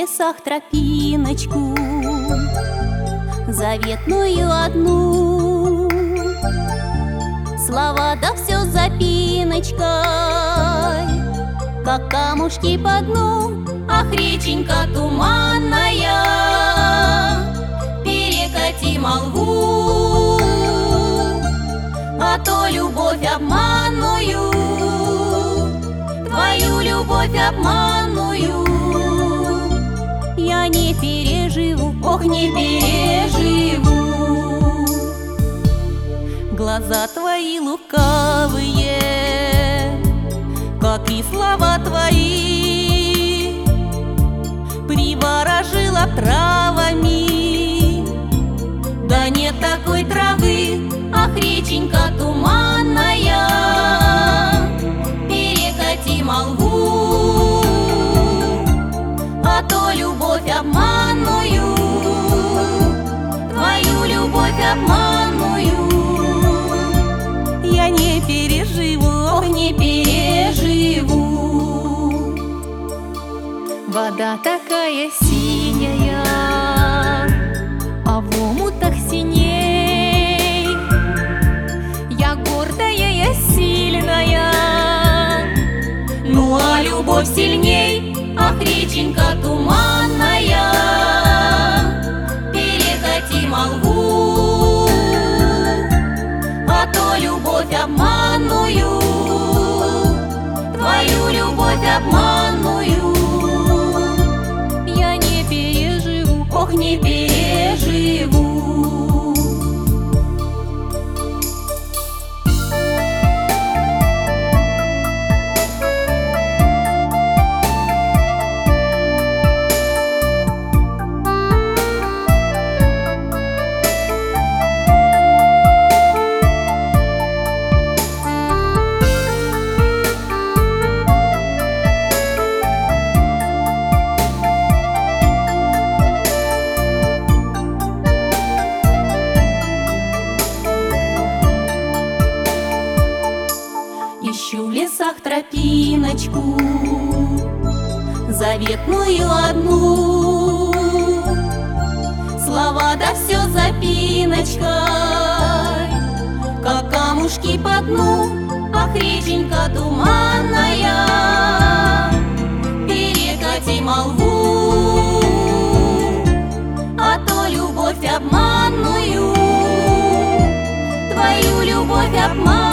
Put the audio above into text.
лесах тропиночку, заветную одну. Слова да все запиночкой, как камушки по дну. Ах, реченька туманная, перекати молву, а то любовь обманную, твою любовь обманную я не переживу, ох, не переживу. Глаза твои лукавые, как и слова твои, приворожила травами, да нет такой травы. Ах, реченька туманная, перекати молву, а то любовь обманную, твою любовь обманную я не переживу, ох, не переживу. Вода такая синяя, а в омутах синей. Я гордая, я сильная, ну а любовь сильней. Ах, реченька туманная, перекати молву, а то любовь обманную, твою любовь обманную я не переживу, ох, не переживу. Ищу в лесах тропиночку, заветную одну. Слова да все запиночкой, как камушки по дну. Ах, реченька туманная, перекати молву, а то любовь обманную, твою любовь обманную